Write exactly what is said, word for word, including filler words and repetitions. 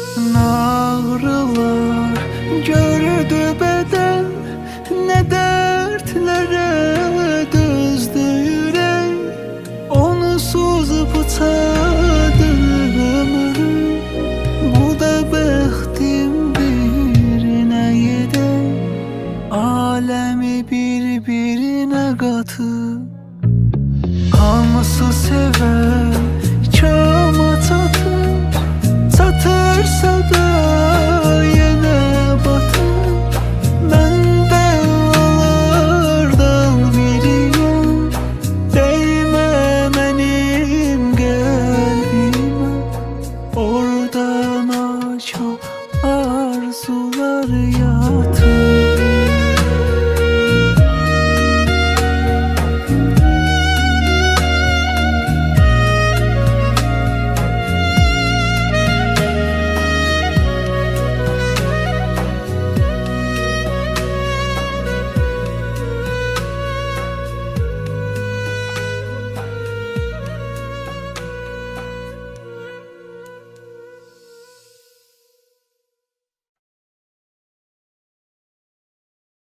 Ağrılar gördü beden, ne dertlere dözdü yürek. Onsuz bıçadı ömrüm, bu da bəxtim birine yedek. Alemi birbirine katı, hansı sever kama çatır. Çatırsa da yine batır. Ben de onlardan biriyim, değme benim kalbime. Oradan çok arzular ya.